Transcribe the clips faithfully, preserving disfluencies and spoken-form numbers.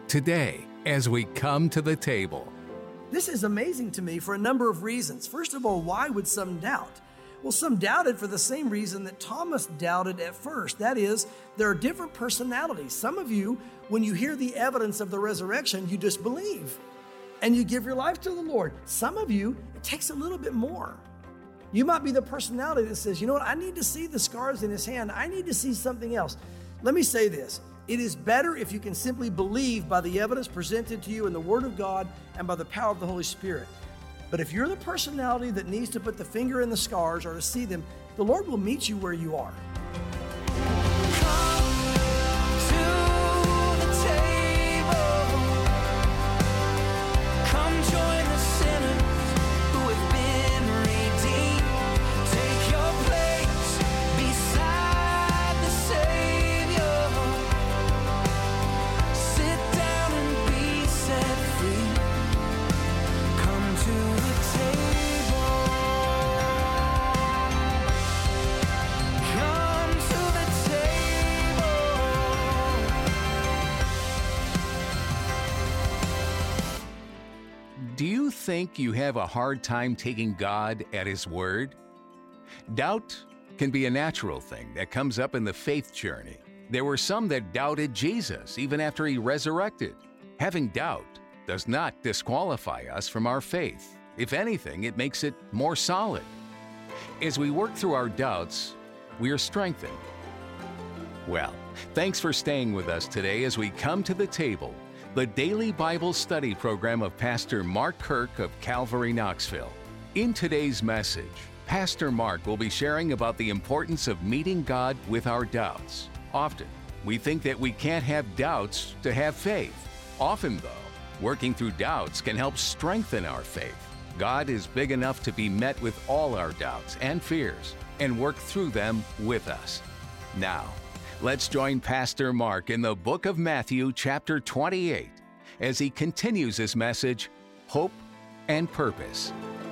today as we come to the table. This is amazing to me for a number of reasons. First of all, why would some doubt? Well, some doubted for the same reason that Thomas doubted at first. That is, there are different personalities. Some of you, when you hear the evidence of the resurrection, you just believe and you give your life to the Lord. Some of you, it takes a little bit more. You might be the personality that says, you know what, I need to see the scars in his hand. I need to see something else. Let me say this. It is better if you can simply believe by the evidence presented to you in the Word of God and by the power of the Holy Spirit. But if you're the personality that needs to put the finger in the scars or to see them, the Lord will meet you where you are. Do you think you have a hard time taking God at His word? Doubt can be a natural thing that comes up in the faith journey. There were some that doubted Jesus even after He resurrected. Having doubt does not disqualify us from our faith. If anything, it makes it more solid. As we work through our doubts, we are strengthened. Well, thanks for staying with us today as we come to the table, the daily Bible study program of Pastor Mark Kirk of Calvary, Knoxville. In today's message, Pastor Mark will be sharing about the importance of meeting God with our doubts. Often, we think that we can't have doubts to have faith. Often, though, working through doubts can help strengthen our faith. God is big enough to be met with all our doubts and fears and work through them with us. Now, let's join Pastor Mark in the book of Matthew, chapter twenty-eight, as he continues his message, Hope and Purpose.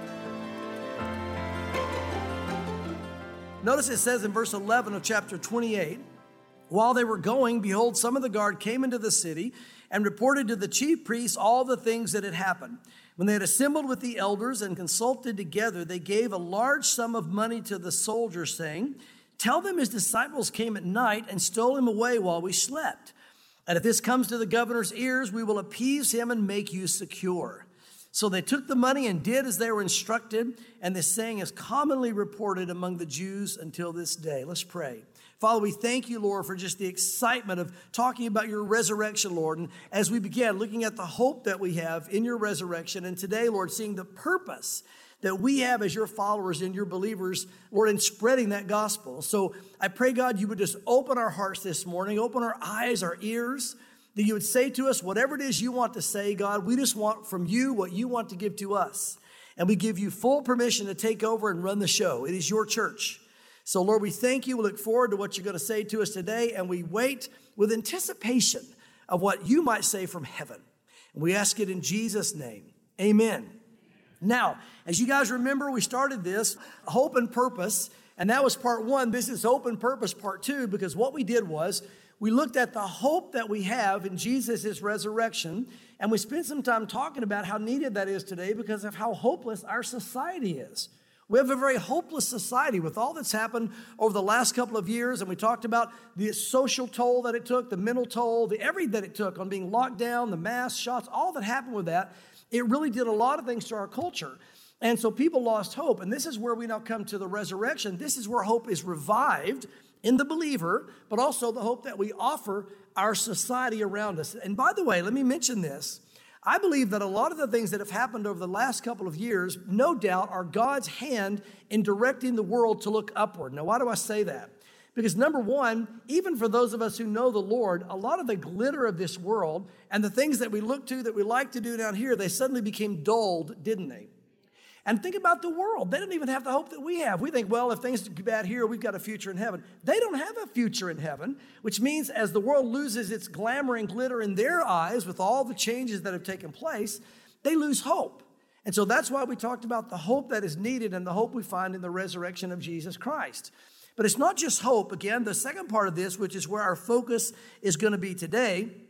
Notice it says in verse eleven of chapter twenty-eight, while they were going, behold, some of the guard came into the city and reported to the chief priests all the things that had happened. When they had assembled with the elders and consulted together, they gave a large sum of money to the soldiers, saying, tell them his disciples came at night and stole him away while we slept. And if this comes to the governor's ears, we will appease him and make you secure. So they took the money and did as they were instructed, and this saying is commonly reported among the Jews until this day. Let's pray. Father, we thank you, Lord, for just the excitement of talking about your resurrection, Lord. And as we began looking at the hope that we have in your resurrection, and today, Lord, seeing the purpose that we have as your followers and your believers, Lord, in spreading that gospel. So I pray, God, you would just open our hearts this morning, open our eyes, our ears, that you would say to us whatever it is you want to say, God. We just want from you what you want to give to us. And we give you full permission to take over and run the show. It is your church. So, Lord, we thank you. We look forward to what you're going to say to us today, and we wait with anticipation of what you might say from heaven. And we ask it in Jesus' name. Amen. Now, as you guys remember, we started this, Hope and Purpose, and that was part one. This is Hope and Purpose part two, because what we did was we looked at the hope that we have in Jesus' resurrection, and we spent some time talking about how needed that is today because of how hopeless our society is. We have a very hopeless society with all that's happened over the last couple of years, and we talked about the social toll that it took, the mental toll, the everything that it took on being locked down, the mass shots, all that happened with that. It really did a lot of things to our culture. And so people lost hope. And this is where we now come to the resurrection. This is where hope is revived in the believer, but also the hope that we offer our society around us. And by the way, let me mention this. I believe that a lot of the things that have happened over the last couple of years, no doubt, are God's hand in directing the world to look upward. Now, why do I say that? Because number one, even for those of us who know the Lord, a lot of the glitter of this world and the things that we look to that we like to do down here, they suddenly became dulled, didn't they? And think about the world. They don't even have the hope that we have. We think, well, if things are bad here, we've got a future in heaven. They don't have a future in heaven, which means as the world loses its glamour and glitter in their eyes with all the changes that have taken place, they lose hope. And so that's why we talked about the hope that is needed and the hope we find in the resurrection of Jesus Christ. But it's not just hope. Again, the second part of this, which is where our focus is going to be today,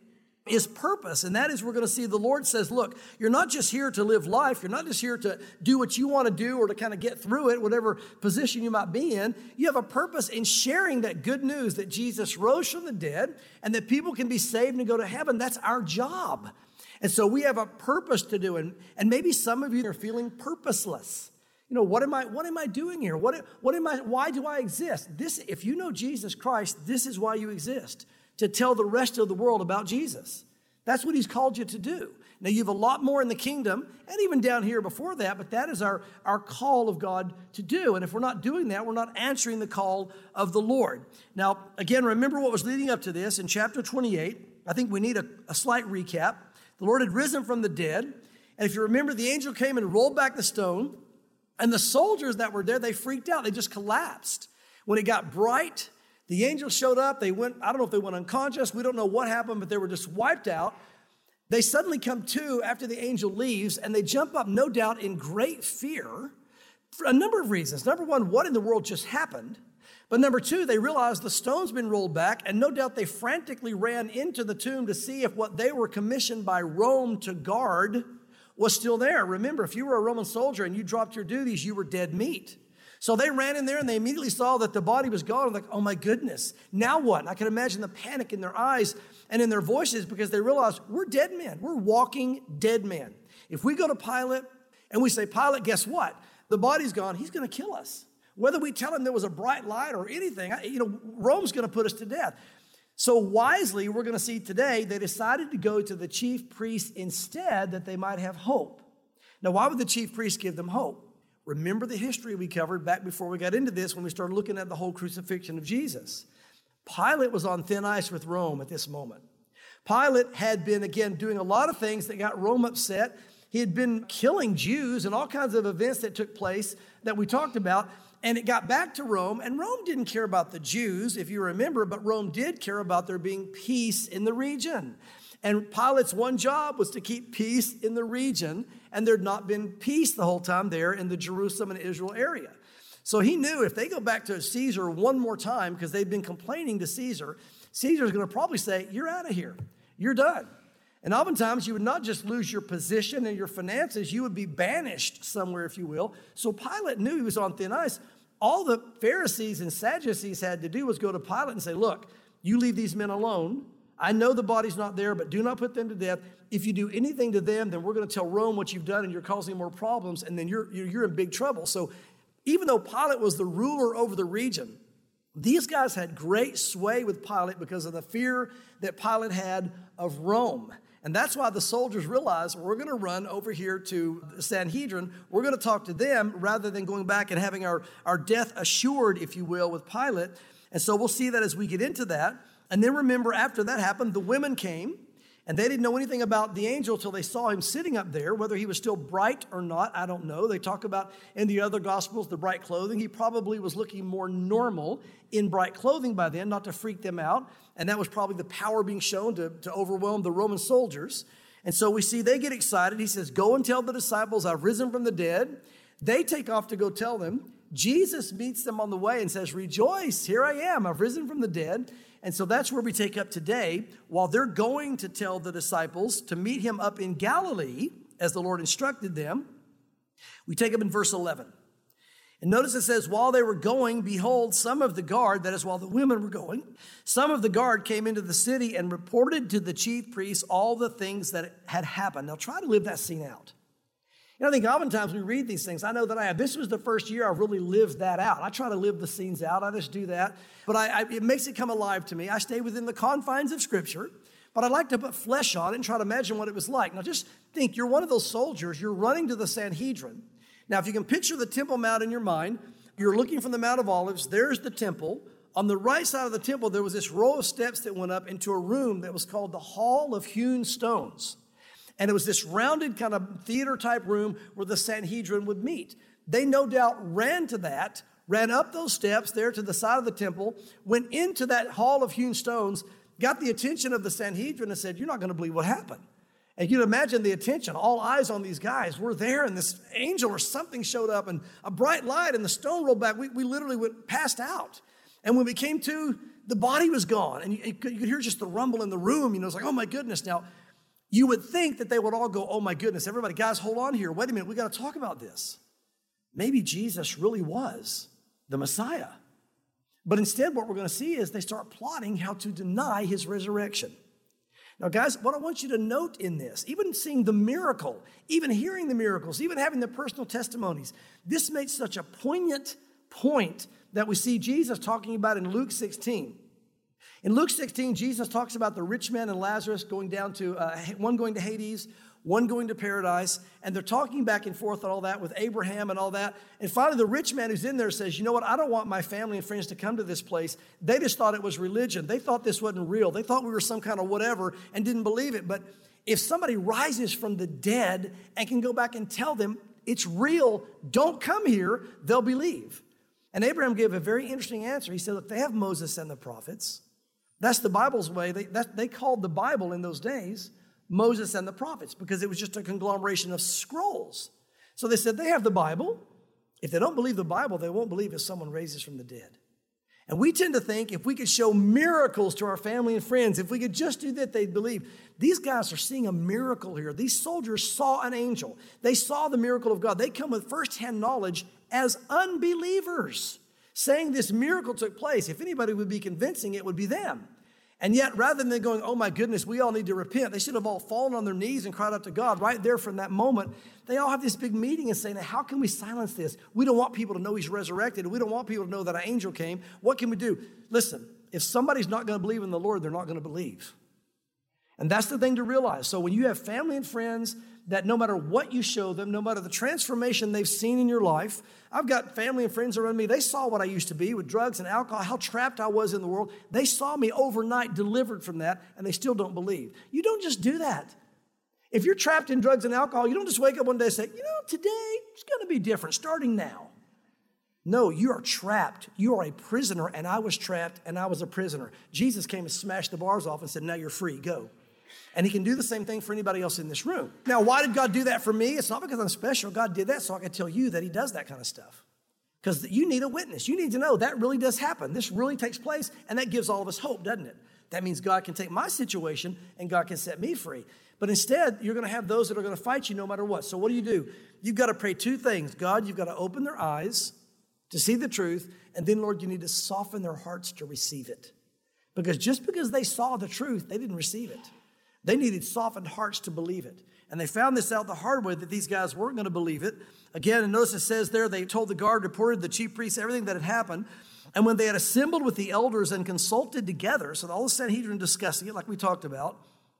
is purpose. And that is, we're going to see the Lord says, look, you're not just here to live life. You're not just here to do what you want to do or to kind of get through it, whatever position you might be in. You have a purpose in sharing that good news that Jesus rose from the dead and that people can be saved and go to heaven. That's our job. And so we have a purpose to do. And, and maybe some of you are feeling purposeless. You know, what am I, what am I doing here? What, what am I, why do I exist? This, if you know Jesus Christ, this is why you exist. To tell the rest of the world about Jesus. That's what he's called you to do. Now, you have a lot more in the kingdom, and even down here before that, but that is our, our call of God to do. And if we're not doing that, we're not answering the call of the Lord. Now, again, remember what was leading up to this in chapter twenty-eight. I think we need a, a slight recap. The Lord had risen from the dead, and if you remember, the angel came and rolled back the stone, and the soldiers that were there, they freaked out. They just collapsed. When it got bright, the angels showed up. They went, I don't know if they went unconscious. We don't know what happened, but they were just wiped out. They suddenly come to after the angel leaves, and they jump up, no doubt, in great fear for a number of reasons. Number one, what in the world just happened? But number two, they realized the stone's been rolled back, and no doubt they frantically ran into the tomb to see if what they were commissioned by Rome to guard was still there. Remember, if you were a Roman soldier and you dropped your duties, you were dead meat. So they ran in there and they immediately saw that the body was gone. Like, oh my goodness, now what? And I can imagine the panic in their eyes and in their voices because they realized we're dead men. We're walking dead men. If we go to Pilate and we say, Pilate, guess what? The body's gone. He's going to kill us. Whether we tell him there was a bright light or anything, you know, Rome's going to put us to death. So wisely, we're going to see today, they decided to go to the chief priests instead that they might have hope. Now, why would the chief priests give them hope? Remember the history we covered back before we got into this when we started looking at the whole crucifixion of Jesus. Pilate was on thin ice with Rome at this moment. Pilate had been, again, doing a lot of things that got Rome upset. He had been killing Jews and all kinds of events that took place that we talked about. And it got back to Rome, and Rome didn't care about the Jews, if you remember, but Rome did care about there being peace in the region. And Pilate's one job was to keep peace in the region, and there'd not been peace the whole time there in the Jerusalem and Israel area. So he knew if they go back to Caesar one more time, because they've been complaining to Caesar, Caesar's going to probably say, you're out of here. You're done. And oftentimes you would not just lose your position and your finances, you would be banished somewhere, if you will. So Pilate knew he was on thin ice. All the Pharisees and Sadducees had to do was go to Pilate and say, look, you leave these men alone. I know the body's not there, but do not put them to death. If you do anything to them, then we're going to tell Rome what you've done and you're causing more problems, and then you're, you're in big trouble. So even though Pilate was the ruler over the region, these guys had great sway with Pilate because of the fear that Pilate had of Rome. And that's why the soldiers realized we're going to run over here to the Sanhedrin. We're going to talk to them rather than going back and having our, our death assured, if you will, with Pilate. And so we'll see that as we get into that. And then remember, after that happened, the women came, and they didn't know anything about the angel till they saw him sitting up there. Whether he was still bright or not, I don't know. They talk about in the other Gospels the bright clothing. He probably was looking more normal in bright clothing by then, not to freak them out. And that was probably the power being shown to, to overwhelm the Roman soldiers. And so we see they get excited. He says, go and tell the disciples I've risen from the dead. They take off to go tell them. Jesus meets them on the way and says, rejoice, here I am. I've risen from the dead. And so that's where we take up today. While they're going to tell the disciples to meet him up in Galilee, as the Lord instructed them, we take up in verse eleven. And notice it says, while they were going, behold, some of the guard, that is while the women were going, some of the guard came into the city and reported to the chief priests all the things that had happened. Now try to live that scene out. You know, I think oftentimes we read these things. I know that I have. This was the first year I've really lived that out. I try to live the scenes out. I just do that. But I, I, it makes it come alive to me. I stay within the confines of Scripture, but I like to put flesh on it and try to imagine what it was like. Now just think, you're one of those soldiers. You're running to the Sanhedrin. Now, if you can picture the Temple Mount in your mind, you're looking from the Mount of Olives. There's the temple. On the right side of the temple, there was this row of steps that went up into a room that was called the Hall of Hewn Stones. And it was this rounded kind of theater-type room where the Sanhedrin would meet. They no doubt ran to that, ran up those steps there to the side of the temple, went into that Hall of Hewn Stones, got the attention of the Sanhedrin and said, you're not going to believe what happened. And you'd imagine the attention, all eyes on these guys. We're there, and this angel or something showed up, and a bright light, and the stone rolled back. We, we literally went passed out. And when we came to, the body was gone. And you, you could hear just the rumble in the room. You know, it's like, oh my goodness. Now, you would think that they would all go, oh my goodness, everybody, guys, hold on here. Wait a minute, we got to talk about this. Maybe Jesus really was the Messiah. But instead, what we're going to see is they start plotting how to deny his resurrection. Now, guys, what I want you to note in this, even seeing the miracle, even hearing the miracles, even having the personal testimonies, this makes such a poignant point that we see Jesus talking about in Luke sixteen. In Luke sixteen, Jesus talks about the rich man and Lazarus going down to, uh, one going to Hades, one going to paradise, and they're talking back and forth and all that with Abraham and all that. And finally, the rich man who's in there says, you know what, I don't want my family and friends to come to this place. They just thought it was religion. They thought this wasn't real. They thought we were some kind of whatever and didn't believe it. But if somebody rises from the dead and can go back and tell them it's real, don't come here, they'll believe. And Abraham gave a very interesting answer. He said, look, they have Moses and the prophets. That's the Bible's way. They, that, they called the Bible in those days Moses and the prophets because it was just a conglomeration of scrolls. So they said they have the Bible. If they don't believe the Bible, they won't believe if someone raises from the dead. And we tend to think if we could show miracles to our family and friends, if we could just do that, they'd believe. These guys are seeing a miracle here. These soldiers saw an angel. They saw the miracle of God. They come with firsthand knowledge as unbelievers, saying this miracle took place. If anybody would be convincing, it would be them. And yet, rather than going, oh my goodness, we all need to repent, they should have all fallen on their knees and cried out to God right there from that moment. They all have this big meeting and saying, how can we silence this? We don't want people to know he's resurrected. We don't want people to know that an angel came. What can we do? Listen, if somebody's not going to believe in the Lord, they're not going to believe. And that's the thing to realize. So when you have family and friends that no matter what you show them, no matter the transformation they've seen in your life, I've got family and friends around me. They saw what I used to be with drugs and alcohol, how trapped I was in the world. They saw me overnight delivered from that, and they still don't believe. You don't just do that. If you're trapped in drugs and alcohol, you don't just wake up one day and say, you know, today it's going to be different, starting now. No, you are trapped. You are a prisoner, and I was trapped, and I was a prisoner. Jesus came and smashed the bars off and said, now you're free, go. And he can do the same thing for anybody else in this room. Now, why did God do that for me? It's not because I'm special. God did that so I can tell you that he does that kind of stuff. Because you need a witness. You need to know that really does happen. This really takes place, and that gives all of us hope, doesn't it? That means God can take my situation, and God can set me free. But instead, you're going to have those that are going to fight you no matter what. So what do you do? You've got to pray two things. God, you've got to open their eyes to see the truth, and then, Lord, you need to soften their hearts to receive it. Because just because they saw the truth, they didn't receive it. They needed softened hearts to believe it. And they found this out the hard way that these guys weren't going to believe it. Again, and notice it says there, they told the guard, reported the chief priests, everything that had happened. And when they had assembled with the elders and consulted together, so all the Sanhedrin discussing it like we talked about,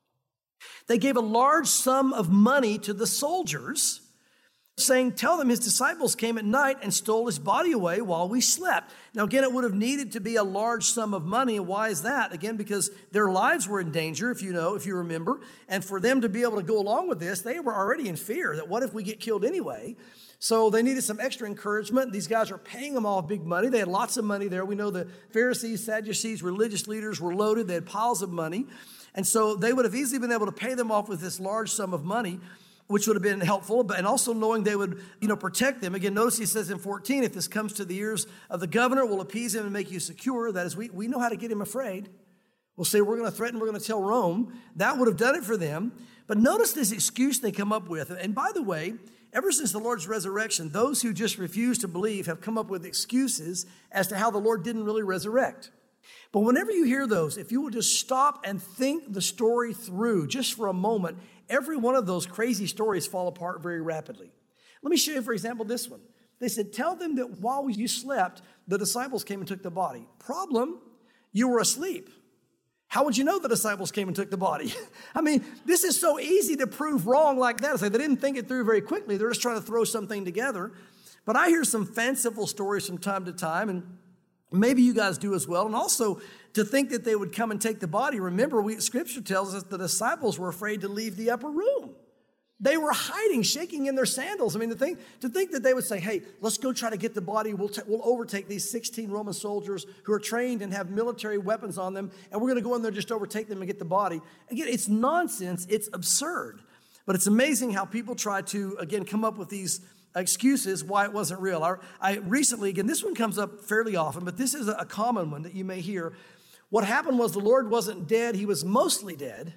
they gave a large sum of money to the soldiers, saying, tell them his disciples came at night and stole his body away while we slept. Now, again, it would have needed to be a large sum of money. And why is that? Again, because their lives were in danger, if you know, if you remember. And for them to be able to go along with this, they were already in fear that what if we get killed anyway? So they needed some extra encouragement. These guys are paying them all big money. They had lots of money there. We know the Pharisees, Sadducees, religious leaders were loaded. They had piles of money. And so they would have easily been able to pay them off with this large sum of money, which would have been helpful, but and also knowing they would, you know, protect them. Again, notice he says in fourteen, if this comes to the ears of the governor, we'll appease him and make you secure. That is, we, we know how to get him afraid. We'll say we're going to threaten, we're going to tell Rome. That would have done it for them. But notice this excuse they come up with. And by the way, ever since the Lord's resurrection, those who just refuse to believe have come up with excuses as to how the Lord didn't really resurrect. But whenever you hear those, if you will just stop and think the story through just for a moment, every one of those crazy stories fall apart very rapidly. Let me show you, for example, this one. They said, tell them that while you slept, the disciples came and took the body. Problem, you were asleep. How would you know the disciples came and took the body? I mean, this is so easy to prove wrong like that. It's like they didn't think it through very quickly. They're just trying to throw something together. But I hear some fanciful stories from time to time, and maybe you guys do as well. And also, to think that they would come and take the body. Remember, we, Scripture tells us the disciples were afraid to leave the upper room. They were hiding, shaking in their sandals. I mean, to think, to think that they would say, hey, let's go try to get the body. We'll, t- we'll overtake these sixteen Roman soldiers who are trained and have military weapons on them, and we're going to go in there, just overtake them and get the body. Again, it's nonsense. It's absurd. But it's amazing how people try to, again, come up with these excuses why it wasn't real. I, I recently, again, this one comes up fairly often, but this is a, a common one that you may hear. What happened was the Lord wasn't dead, he was mostly dead.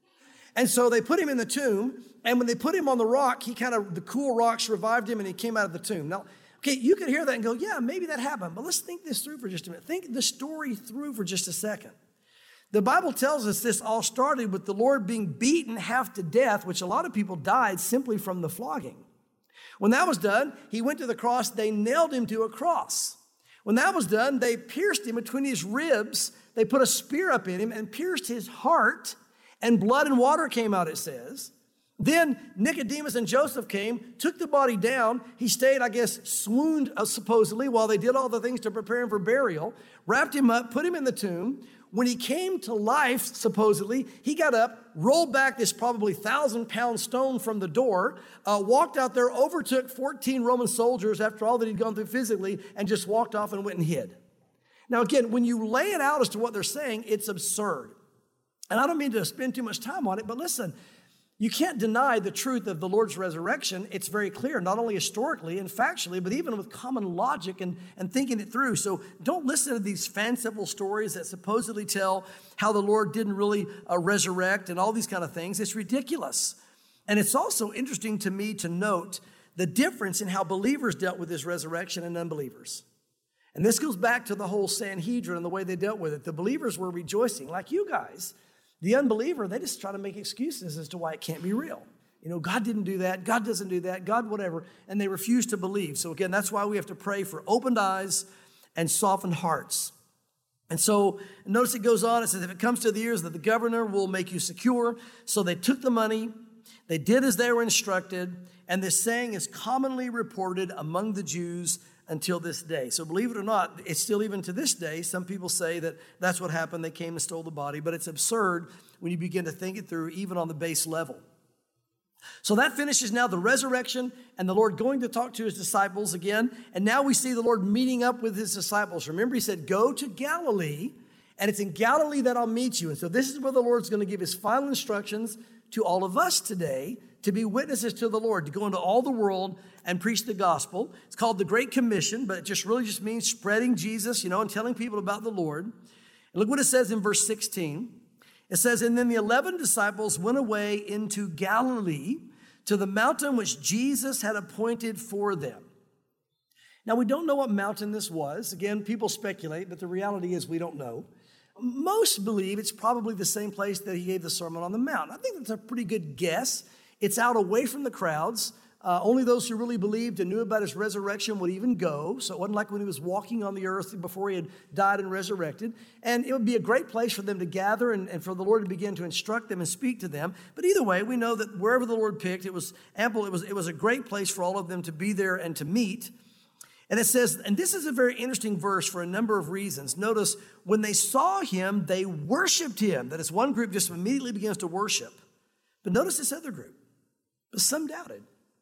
And so they put him in the tomb, and when they put him on the rock, he kind of, the cool rocks revived him and he came out of the tomb. Now, okay, you could hear that and go, yeah, maybe that happened, but let's think this through for just a minute. Think the story through for just a second. The Bible tells us this all started with the Lord being beaten half to death, which a lot of people died simply from the flogging. When that was done, he went to the cross, they nailed him to a cross. When that was done, they pierced him between his ribs, they put a spear up in him and pierced his heart, and blood and water came out, it says. Then Nicodemus and Joseph came, took the body down. He stayed, I guess, swooned uh, supposedly while they did all the things to prepare him for burial, wrapped him up, put him in the tomb. When he came to life, supposedly, he got up, rolled back this probably thousand-pound stone from the door, uh, walked out there, overtook fourteen Roman soldiers after all that he'd gone through physically, and just walked off and went and hid. Now, again, when you lay it out as to what they're saying, it's absurd. And I don't mean to spend too much time on it, but listen, you can't deny the truth of the Lord's resurrection. It's very clear, not only historically and factually, but even with common logic and, and thinking it through. So don't listen to these fanciful stories that supposedly tell how the Lord didn't really uh, resurrect and all these kind of things. It's ridiculous. And it's also interesting to me to note the difference in how believers dealt with this resurrection and unbelievers. And this goes back to the whole Sanhedrin and the way they dealt with it. The believers were rejoicing, like you guys. The unbeliever, they just try to make excuses as to why it can't be real. You know, God didn't do that. God doesn't do that. God whatever. And they refuse to believe. So again, that's why we have to pray for opened eyes and softened hearts. And so notice it goes on. It says, if it comes to the ears that the governor will make you secure. So they took the money. They did as they were instructed. And this saying is commonly reported among the Jews until this day. So believe it or not, it's still even to this day, some people say that that's what happened. They came and stole the body, but it's absurd when you begin to think it through, even on the base level. So that finishes now the resurrection and the Lord going to talk to his disciples again. And now we see the Lord meeting up with his disciples. Remember, he said, go to Galilee, and it's in Galilee that I'll meet you. And so this is where the Lord's going to give his final instructions to all of us today to be witnesses to the Lord, to go into all the world and preach the gospel. It's called the Great Commission, but it just really just means spreading Jesus, you know, and telling people about the Lord. And look what it says in verse sixteen. It says, and then the eleven disciples went away into Galilee to the mountain which Jesus had appointed for them. Now, we don't know what mountain this was. Again, people speculate, but the reality is we don't know. Most believe it's probably the same place that he gave the Sermon on the Mount. I think that's a pretty good guess. It's out away from the crowds. Uh, only those who really believed and knew about his resurrection would even go. So it wasn't like when he was walking on the earth before he had died and resurrected. And it would be a great place for them to gather and, and for the Lord to begin to instruct them and speak to them. But either way, we know that wherever the Lord picked, it was ample. It was, it was a great place for all of them to be there and to meet. And it says, and this is a very interesting verse for a number of reasons. Notice, when they saw him, they worshiped him. That is, one group just immediately begins to worship. But notice this other group. But some doubted.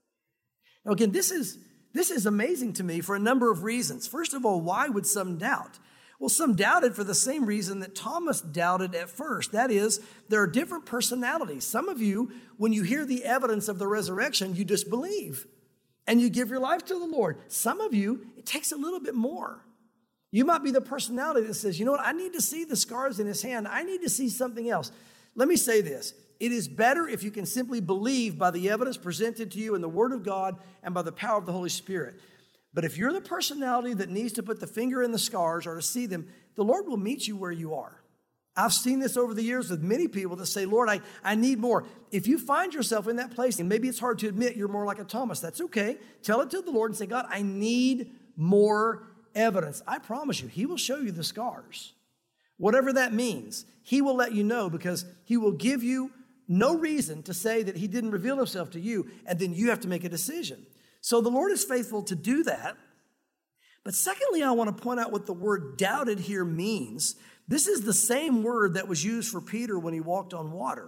Now again, this is, this is amazing to me for a number of reasons. First of all, why would some doubt? Well, some doubted for the same reason that Thomas doubted at first. That is, there are different personalities. Some of you, when you hear the evidence of the resurrection, you just believe. And you give your life to the Lord. Some of you, it takes a little bit more. You might be the personality that says, you know what, I need to see the scars in his hand. I need to see something else. Let me say this. It is better if you can simply believe by the evidence presented to you in the Word of God and by the power of the Holy Spirit. But if you're the personality that needs to put the finger in the scars or to see them, the Lord will meet you where you are. I've seen this over the years with many people that say, Lord, I, I need more. If you find yourself in that place, and maybe it's hard to admit you're more like a Thomas, that's okay. Tell it to the Lord and say, God, I need more evidence. I promise you, he will show you the scars. Whatever that means, he will let you know because he will give you no reason to say that he didn't reveal himself to you, and then you have to make a decision. So the Lord is faithful to do that. But secondly, I want to point out what the word doubted here means. This is the same word that was used for Peter when he walked on water.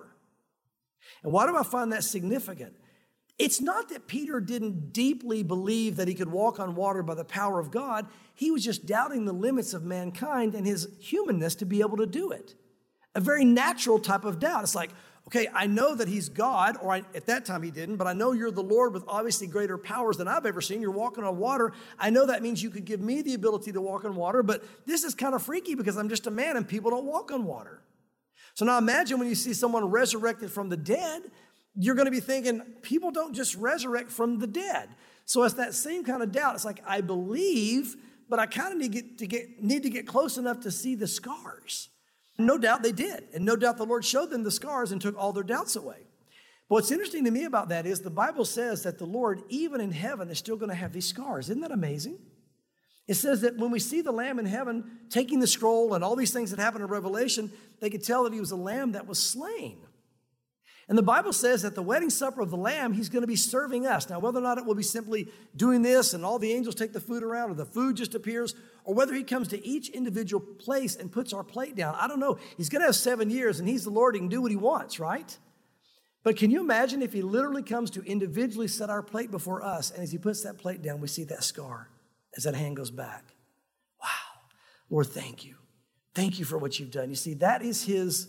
And why do I find that significant? It's not that Peter didn't deeply believe that he could walk on water by the power of God. He was just doubting the limits of mankind and his humanness to be able to do it. A very natural type of doubt. It's like, Okay, I know that he's God, or I, at that time he didn't, but I know you're the Lord with obviously greater powers than I've ever seen. You're walking on water. I know that means you could give me the ability to walk on water, but this is kind of freaky because I'm just a man and people don't walk on water. So now imagine when you see someone resurrected from the dead, you're going to be thinking, people don't just resurrect from the dead. So it's that same kind of doubt. It's like, I believe, but I kind of need to get, to get, need to get close enough to see the scars. No doubt they did. And no doubt the Lord showed them the scars and took all their doubts away. But what's interesting to me about that is the Bible says that the Lord, even in heaven, is still going to have these scars. Isn't that amazing? It says that when we see the Lamb in heaven taking the scroll and all these things that happen in Revelation, they could tell that he was a lamb that was slain. And the Bible says that the wedding supper of the Lamb, he's going to be serving us. Now, whether or not it will be simply doing this and all the angels take the food around or the food just appears, or whether he comes to each individual place and puts our plate down, I don't know. He's going to have seven years and he's the Lord. He can do what he wants, right? But can you imagine if he literally comes to individually set our plate before us, and as he puts that plate down, we see that scar as that hand goes back. Wow. Lord, thank you. Thank you for what you've done. You see, that is his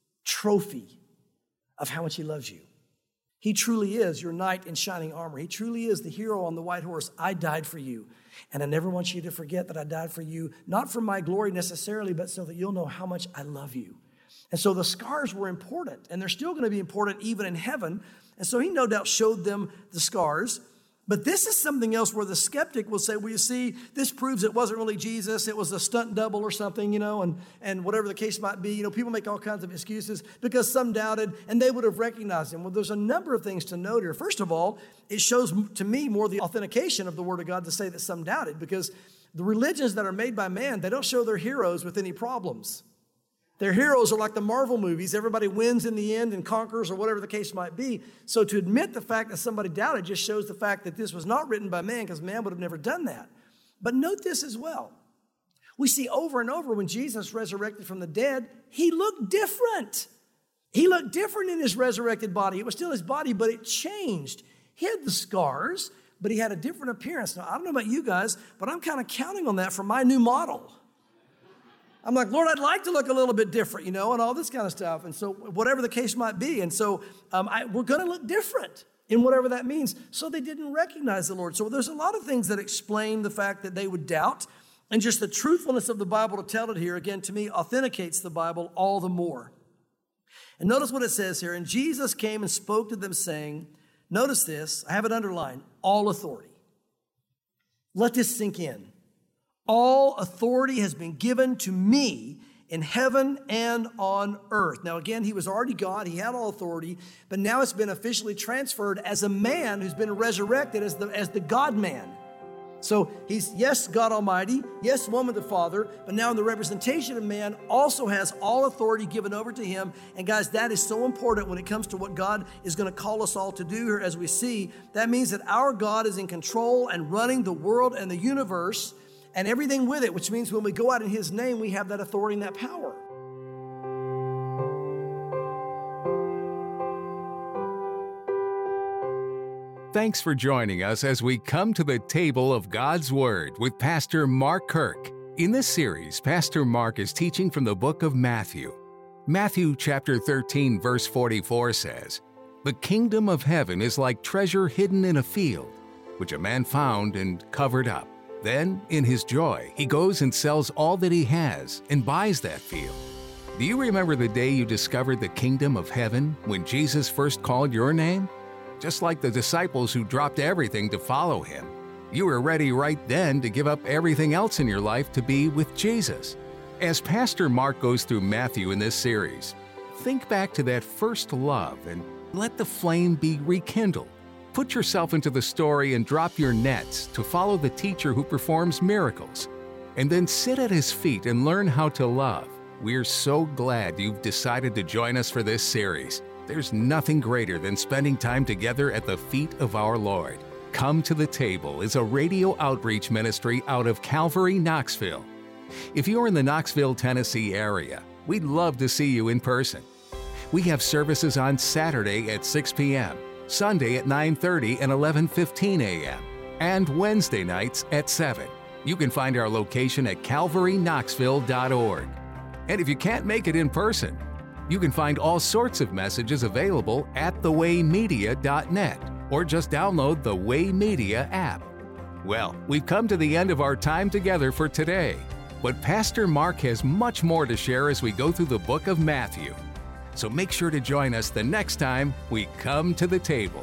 trophy of how much he loves you. He truly is your knight in shining armor. He truly is the hero on the white horse. I died for you. And I never want you to forget that I died for you, not for my glory necessarily, but so that you'll know how much I love you. And so the scars were important, and they're still going to be important even in heaven. And so he no doubt showed them the scars. But this is something else where the skeptic will say, well, you see, this proves it wasn't really Jesus. It was a stunt double or something, you know, and, and whatever the case might be. You know, people make all kinds of excuses because some doubted, and they would have recognized him. Well, there's a number of things to note here. First of all, it shows to me more the authentication of the Word of God to say that some doubted, because the religions that are made by man, they don't show their heroes with any problems. Their heroes are like the Marvel movies. Everybody wins in the end and conquers or whatever the case might be. So to admit the fact that somebody doubted just shows the fact that this was not written by man, because man would have never done that. But note this as well. We see over and over when Jesus resurrected from the dead, he looked different. He looked different in his resurrected body. It was still his body, but it changed. He had the scars, but he had a different appearance. Now, I don't know about you guys, but I'm kind of counting on that for my new model. I'm like, Lord, I'd like to look a little bit different, you know, and all this kind of stuff. And so whatever the case might be. And so um, I, we're going to look different in whatever that means. So they didn't recognize the Lord. So there's a lot of things that explain the fact that they would doubt. And just the truthfulness of the Bible to tell it here, again, to me, authenticates the Bible all the more. And notice what it says here. And Jesus came and spoke to them saying, notice this, I have it underlined, all authority. Let this sink in. All authority has been given to me in heaven and on earth. Now, again, he was already God. He had all authority, but now it's been officially transferred as a man who's been resurrected as the, as the God-man. So he's, yes, God Almighty, yes, one with the Father, but now in the representation of man also has all authority given over to him. And guys, that is so important when it comes to what God is going to call us all to do here as we see. That means that our God is in control and running the world and the universe and everything with it, which means when we go out in his name, we have that authority and that power. Thanks for joining us as we come to the table of God's Word with Pastor Mark Kirk. In this series, Pastor Mark is teaching from the book of Matthew. Matthew chapter thirteen, verse forty-four says, "The kingdom of heaven is like treasure hidden in a field, which a man found and covered up. Then, in his joy, he goes and sells all that he has and buys that field." Do you remember the day you discovered the kingdom of heaven when Jesus first called your name? Just like the disciples who dropped everything to follow him, you were ready right then to give up everything else in your life to be with Jesus. As Pastor Mark goes through Matthew in this series, think back to that first love and let the flame be rekindled. Put yourself into the story and drop your nets to follow the teacher who performs miracles. And then sit at his feet and learn how to love. We're so glad you've decided to join us for this series. There's nothing greater than spending time together at the feet of our Lord. Come to the Table is a radio outreach ministry out of Calvary, Knoxville. If you're in the Knoxville, Tennessee area, we'd love to see you in person. We have services on Saturday at six p.m., Sunday at nine thirty and eleven fifteen a.m., and Wednesday nights at seven. You can find our location at calvary knoxville dot org. And if you can't make it in person, You can find all sorts of messages available at the way media dot net or just download the Way Media app. Well, we've come to the end of our time together for today, but Pastor Mark has much more to share as we go through the book of Matthew. So make sure to join us the next time we come to the table.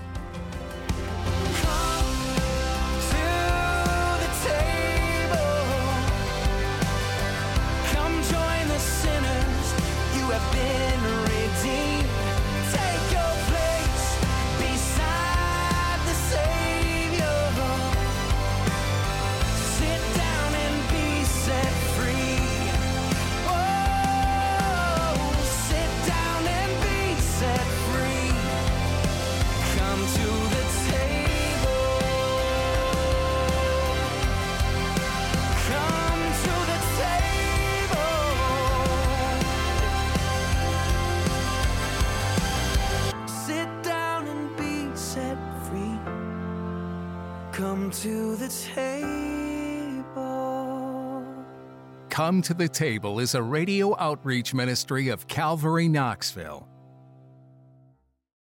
Come to the table. Come to the Table is a radio outreach ministry of Calvary Knoxville.